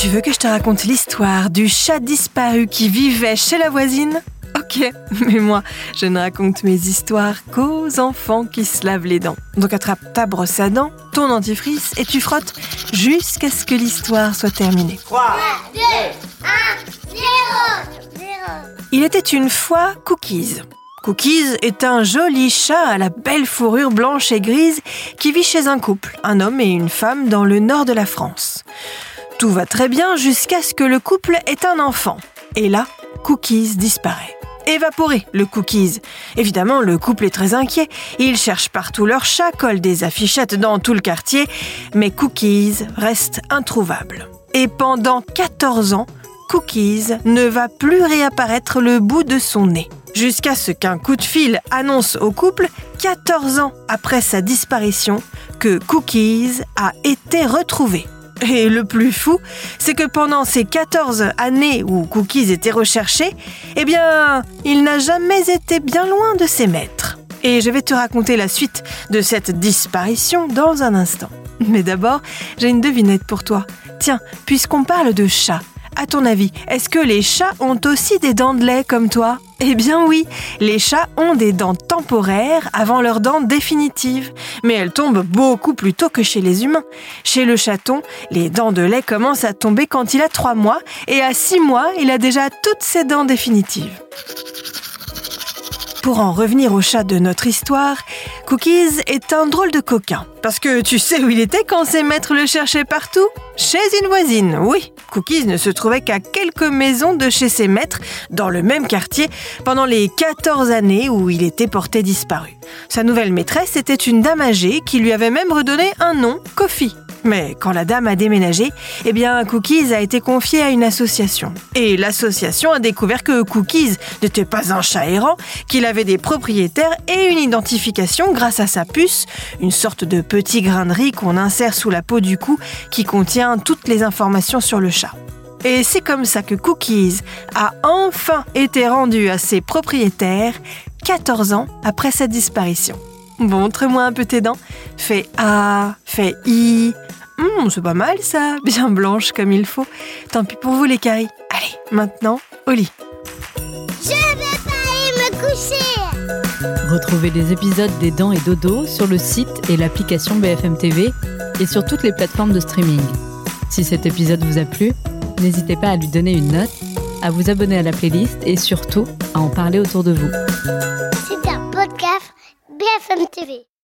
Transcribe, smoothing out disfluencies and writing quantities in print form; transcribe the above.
Tu veux que je te raconte l'histoire du chat disparu qui vivait chez la voisine ? Ok, mais moi, je ne raconte mes histoires qu'aux enfants qui se lavent les dents. Donc attrape ta brosse à dents, ton dentifrice et tu frottes jusqu'à ce que l'histoire soit terminée. 3, 2, 1, 0. Il était une fois Cookies. Cookies est un joli chat à la belle fourrure blanche et grise qui vit chez un couple, un homme et une femme dans le nord de la France. Tout va très bien jusqu'à ce que le couple ait un enfant. Et là, Cookies disparaît. Évaporé, le Cookies. Évidemment, le couple est très inquiet. Ils cherchent partout leur chat, collent des affichettes dans tout le quartier, mais Cookies reste introuvable. Et pendant 14 ans, Cookies ne va plus réapparaître le bout de son nez. Jusqu'à ce qu'un coup de fil annonce au couple, 14 ans après sa disparition, que Cookies a été retrouvé. Et le plus fou, c'est que pendant ces 14 années où Cookies était recherché, il n'a jamais été bien loin de ses maîtres. Et je vais te raconter la suite de cette disparition dans un instant. Mais d'abord, j'ai une devinette pour toi. Tiens, puisqu'on parle de chats, à ton avis, est-ce que les chats ont aussi des dents de lait comme toi ? Eh bien oui, les chats ont des dents temporaires avant leurs dents définitives. Mais elles tombent beaucoup plus tôt que chez les humains. Chez le chaton, les dents de lait commencent à tomber quand il a 3 mois et à 6 mois, il a déjà toutes ses dents définitives. Pour en revenir au chat de notre histoire, Cookies est un drôle de coquin. Parce que tu sais où il était quand ses maîtres le cherchaient partout ? Chez une voisine, oui. Cookies ne se trouvait qu'à quelques maisons de chez ses maîtres, dans le même quartier, pendant les 14 années où il était porté disparu. Sa nouvelle maîtresse était une dame âgée qui lui avait même redonné un nom, Coffee. Mais quand la dame a déménagé, Cookies a été confié à une association. Et l'association a découvert que Cookies n'était pas un chat errant, qu'il avait des propriétaires et une identification grâce à sa puce, une sorte de petit grain de riz qu'on insère sous la peau du cou qui contient toutes les informations sur le chat. Et c'est comme ça que Cookies a enfin été rendu à ses propriétaires 14 ans après sa disparition. Montre-moi un peu tes dents. Fais A, fais I. C'est pas mal ça, bien blanche comme il faut. Tant pis pour vous les caries. Allez, maintenant, au lit. Je vais pas aller me coucher. Retrouvez les épisodes des Dents et Dodo sur le site et l'application BFM TV et sur toutes les plateformes de streaming. Si cet épisode vous a plu, n'hésitez pas à lui donner une note, à vous abonner à la playlist et surtout à en parler autour de vous. C'est un podcast BFM TV.